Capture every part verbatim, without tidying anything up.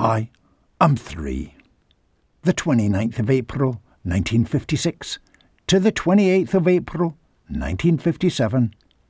I am three. The twenty-ninth of April, nineteen fifty-six, to the twenty-eighth of April, nineteen fifty-seven.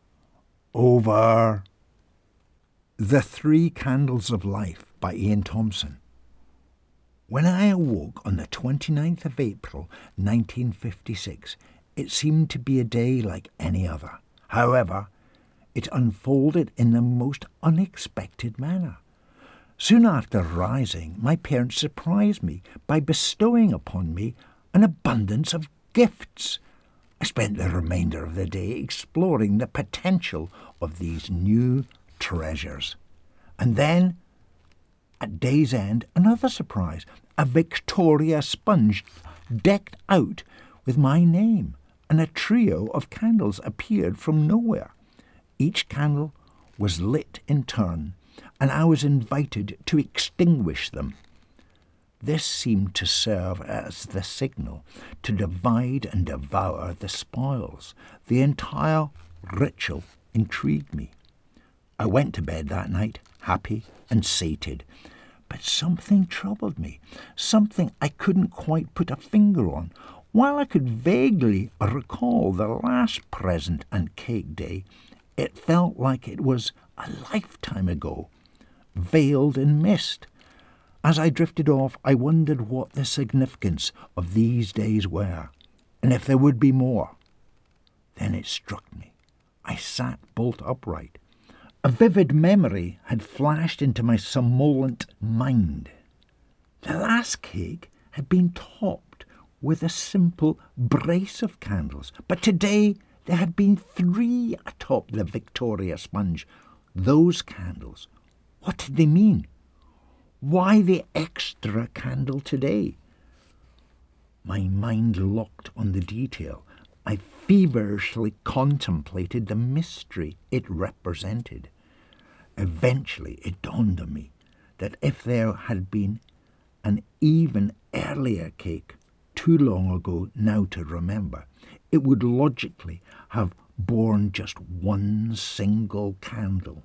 Over. The Three Candles of Life by Ian Thompson. When I awoke on the twenty-ninth of April, nineteen fifty-six, it seemed to be a day like any other. However, it unfolded in the most unexpected manner. Soon after rising, my parents surprised me by bestowing upon me an abundance of gifts. I spent the remainder of the day exploring the potential of these new treasures. And then, at day's end, another surprise, a Victoria sponge decked out with my name, and a trio of candles appeared from nowhere. Each candle was lit in turn, and I was invited to extinguish them. This seemed to serve as the signal to divide and devour the spoils. The entire ritual intrigued me. I went to bed that night, happy and sated. But something troubled me, something I couldn't quite put a finger on. While I could vaguely recall the last present and cake day, it felt like it was a lifetime ago, veiled in mist. As I drifted off, I wondered what the significance of these days were, and if there would be more. Then it struck me. I sat bolt upright. A vivid memory had flashed into my somnolent mind. The last cake had been topped with a simple brace of candles, but today there had been three atop the Victoria sponge. Those candles, what did they mean? Why the extra candle today? My mind locked on the detail. I feverishly contemplated the mystery it represented. Eventually it dawned on me that if there had been an even earlier cake, too long ago now to remember, it would logically have borne just one single candle.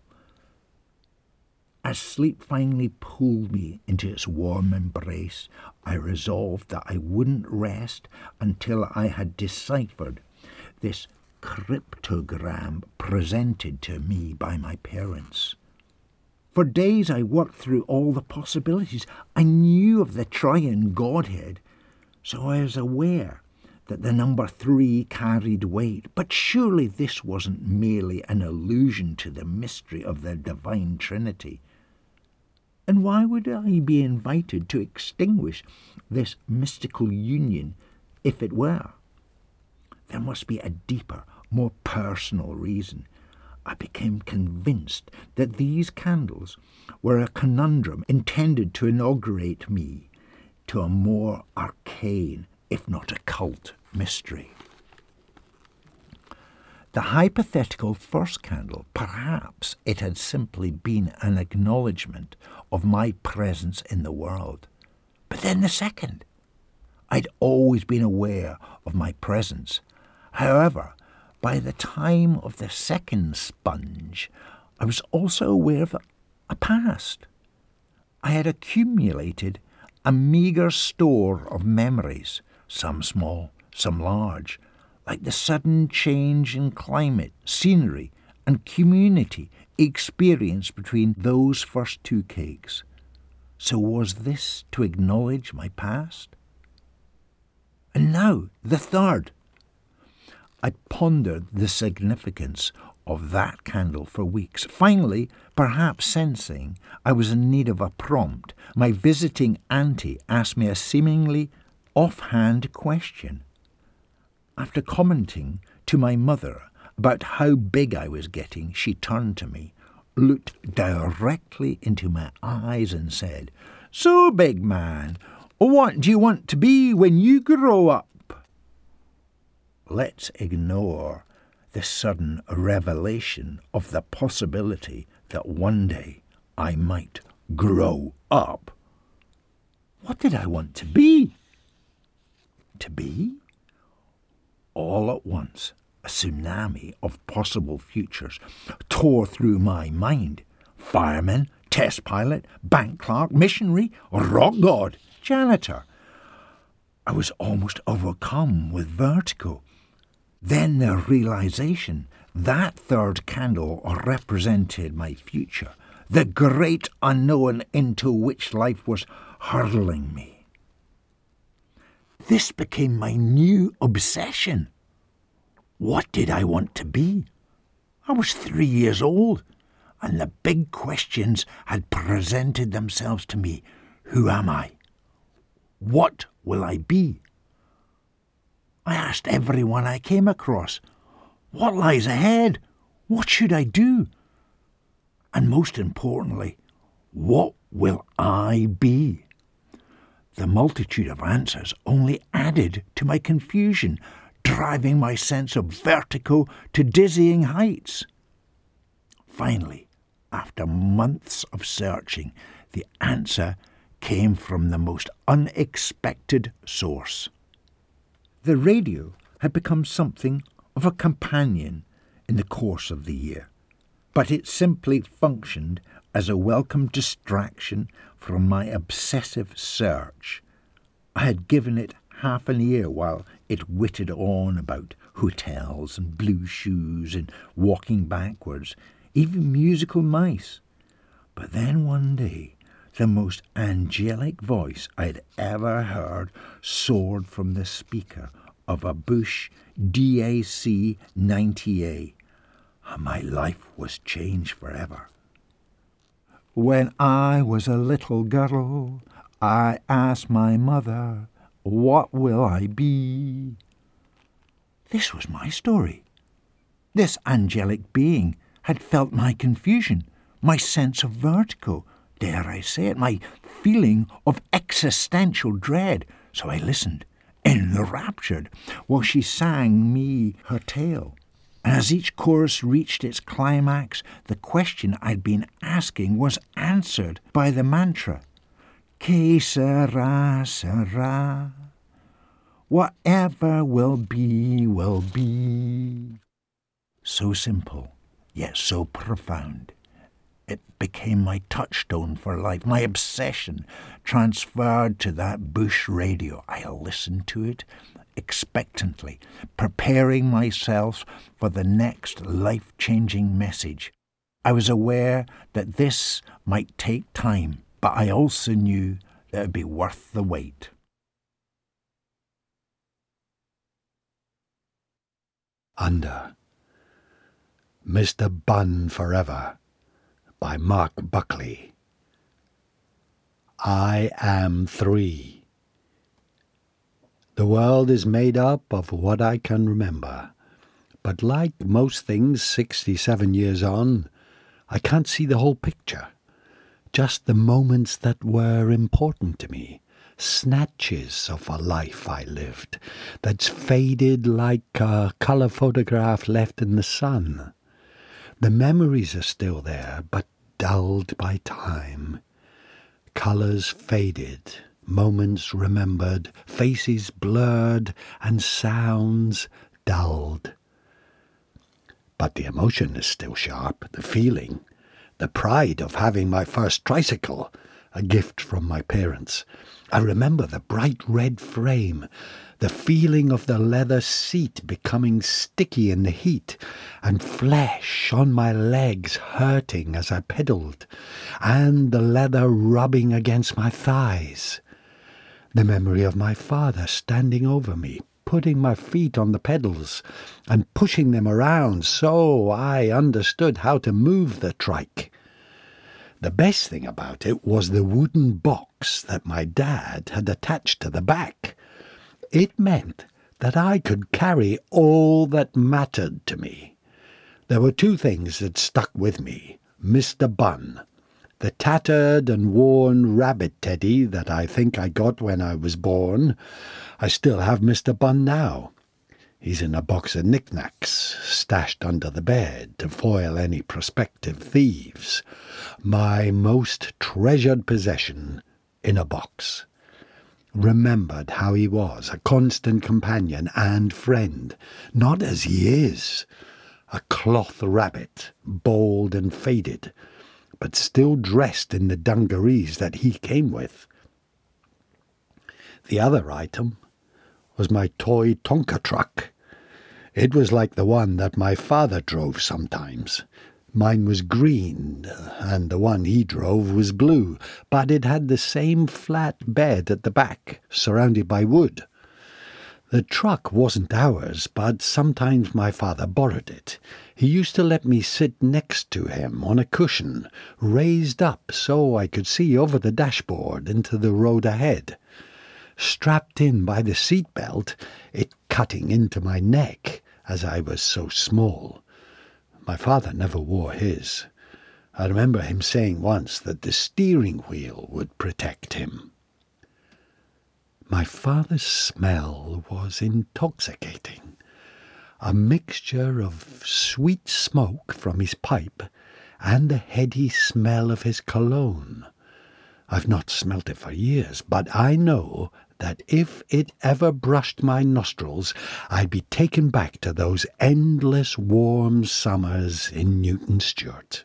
As sleep finally pulled me into its warm embrace, I resolved that I wouldn't rest until I had deciphered this cryptogram presented to me by my parents. For days I worked through all the possibilities. I knew of the triune Godhead, so I was aware that the number three carried weight. But surely this wasn't merely an allusion to the mystery of the Divine Trinity. And why would I be invited to extinguish this mystical union if it were? There must be a deeper, more personal reason. I became convinced that these candles were a conundrum intended to inaugurate me to a more arcane, if not occult, mystery. The hypothetical first candle, perhaps it had simply been an acknowledgement of my presence in the world. But then the second. I'd always been aware of my presence. However, by the time of the second sponge, I was also aware of a past. I had accumulated a meagre store of memories, some small, some large, like the sudden change in climate, scenery, and community experienced between those first two cakes. So was this to acknowledge my past? And now, the third. I pondered the significance of that candle for weeks. Finally, perhaps sensing I was in need of a prompt, my visiting auntie asked me a seemingly offhand question. After commenting to my mother about how big I was getting, she turned to me, looked directly into my eyes and said, "So, big man, what do you want to be when you grow up?" Let's ignore the sudden revelation of the possibility that one day I might grow up. What did I want to be? To be? All at once, a tsunami of possible futures tore through my mind. Fireman, test pilot, bank clerk, missionary, rock god, janitor. I was almost overcome with vertigo. Then the realization that third candle represented my future, the great unknown into which life was hurling me. This became my new obsession. What did I want to be? I was three years old, and the big questions had presented themselves to me. Who am I? What will I be? I asked everyone I came across, what lies ahead? What should I do? And most importantly, what will I be? The multitude of answers only added to my confusion, driving my sense of vertigo to dizzying heights. Finally, after months of searching, the answer came from the most unexpected source. The radio had become something of a companion in the course of the year, but it simply functioned as a welcome distraction from my obsessive search. I had given it half an ear while it whittled on about hotels and blue shoes and walking backwards, even musical mice. But then one day, the most angelic voice I'd ever heard soared from the speaker of a Bush D A C ninety A, and my life was changed forever. When I was a little girl, I asked my mother, what will I be? This was my story. This angelic being had felt my confusion, my sense of vertigo, dare I say it, my feeling of existential dread. So I listened, enraptured, while she sang me her tale. And as each chorus reached its climax, the question I'd been asking was answered by the mantra, Que sera, sera. Whatever will be, will be. So simple, yet so profound. It became my touchstone for life, my obsession, transferred to that Bush radio. I listened to it expectantly, preparing myself for the next life-changing message. I was aware that this might take time, but I also knew that it would be worth the wait. Under Mister Bunn Forever by Mark Buckley. I am three. The world is made up of what I can remember, but like most things sixty-seven years on, I can't see the whole picture. Just the moments that were important to me, snatches of a life I lived, that's faded like a colour photograph left in the sun. The memories are still there, but dulled by time. Colours faded, moments remembered, faces blurred, and sounds dulled. But the emotion is still sharp, the feeling, the pride of having my first tricycle, a gift from my parents. I remember the bright red frame, the feeling of the leather seat becoming sticky in the heat, and flesh on my legs hurting as I pedalled, and the leather rubbing against my thighs. The memory of my father standing over me, putting my feet on the pedals and pushing them around so I understood how to move the trike. The best thing about it was the wooden box that my dad had attached to the back. It meant that I could carry all that mattered to me. There were two things that stuck with me. Mister Bunn, the tattered and worn rabbit teddy that I think I got when I was born. I still have Mister Bunn now. He's in a box of knickknacks stashed under the bed to foil any prospective thieves. My most treasured possession in a box. Remembered how he was, a constant companion and friend, not as he is, a cloth rabbit, bald and faded, but still dressed in the dungarees that he came with. The other item was my toy Tonka truck. It was like the one that my father drove sometimes. Mine was green, and the one he drove was blue, but it had the same flat bed at the back, surrounded by wood. The truck wasn't ours, but sometimes my father borrowed it. He used to let me sit next to him on a cushion, raised up so I could see over the dashboard into the road ahead. Strapped in by the seat belt, it cutting into my neck, as I was so small. My father never wore his. I remember him saying once that the steering wheel would protect him. My father's smell was intoxicating, a mixture of sweet smoke from his pipe and the heady smell of his cologne. I've not smelt it for years, but I know that if it ever brushed my nostrils, I'd be taken back to those endless warm summers in Newton Stewart.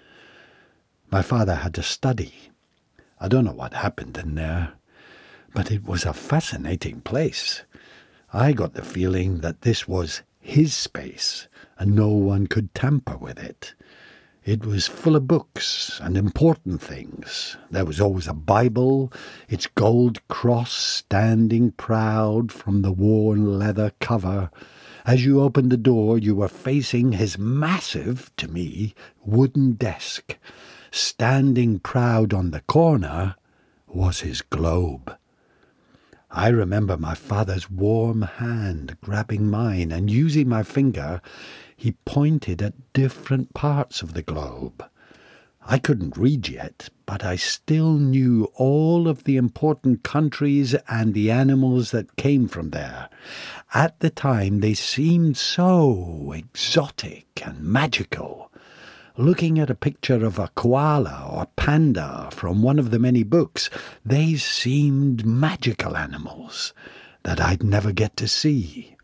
My father had a study. I don't know what happened in there, but it was a fascinating place. I got the feeling that this was his space, and no one could tamper with it. It was full of books and important things. There was always a Bible, its gold cross standing proud from the worn leather cover. As you opened the door, you were facing his massive, to me, wooden desk. Standing proud on the corner was his globe. I remember my father's warm hand grabbing mine, and using my finger, he pointed at different parts of the globe. I couldn't read yet, but I still knew all of the important countries and the animals that came from there. At the time, they seemed so exotic and magical. Looking at a picture of a koala or panda from one of the many books, they seemed magical animals that I'd never get to see.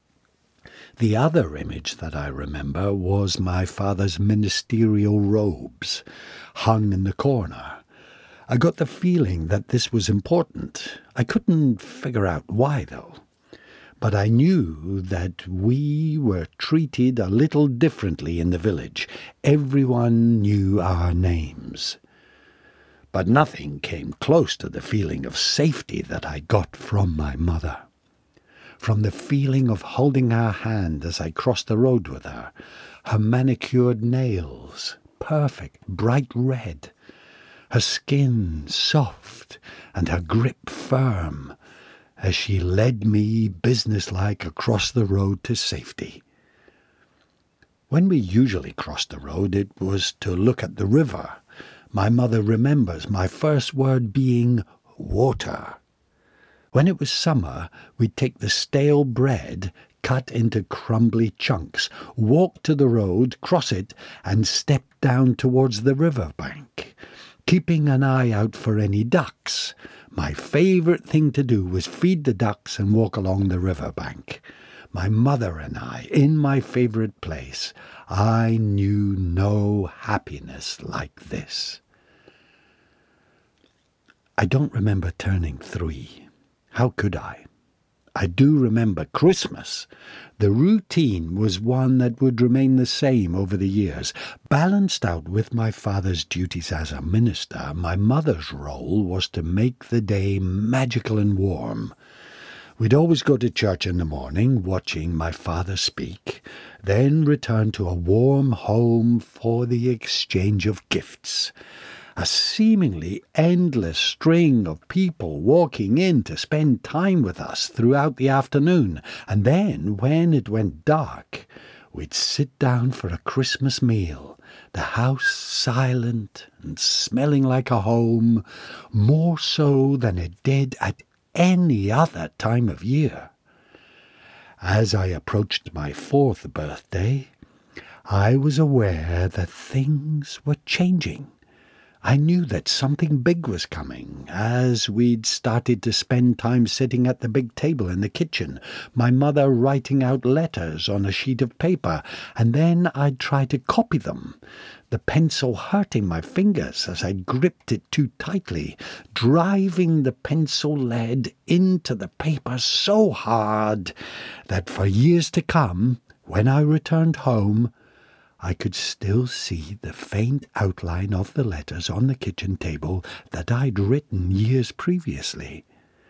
The other image that I remember was my father's ministerial robes, hung in the corner. I got the feeling that this was important. I couldn't figure out why, though. But I knew that we were treated a little differently in the village. Everyone knew our names. But nothing came close to the feeling of safety that I got from my mother. From the feeling of holding her hand as I crossed the road with her, her manicured nails, perfect, bright red, her skin soft and her grip firm, as she led me businesslike across the road to safety. When we usually crossed the road, it was to look at the river. My mother remembers my first word being water. When it was summer, we'd take the stale bread cut into crumbly chunks, walk to the road, cross it, and step down towards the river bank, keeping an eye out for any ducks. My favourite thing to do was feed the ducks and walk along the river bank. My mother and I, in my favourite place, I knew no happiness like this. I don't remember turning three. How could I? I do remember Christmas. The routine was one that would remain the same over the years. Balanced out with my father's duties as a minister, my mother's role was to make the day magical and warm. We'd always go to church in the morning, watching my father speak, then return to a warm home for the exchange of gifts. A seemingly endless string of people walking in to spend time with us throughout the afternoon, and then, when it went dark, we'd sit down for a Christmas meal, the house silent and smelling like a home, more so than it did at any other time of year. As I approached my fourth birthday, I was aware that things were changing. I knew that something big was coming, as we'd started to spend time sitting at the big table in the kitchen, my mother writing out letters on a sheet of paper, and then I'd try to copy them, the pencil hurting my fingers as I gripped it too tightly, driving the pencil lead into the paper so hard that for years to come, when I returned home, I could still see the faint outline of the letters on the kitchen table that I'd written years previously.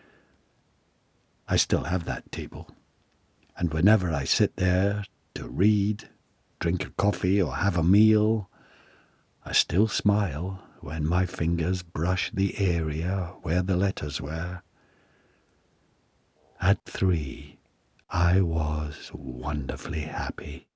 I still have that table, and whenever I sit there to read, drink a coffee, or have a meal, I still smile when my fingers brush the area where the letters were. At three, I was wonderfully happy.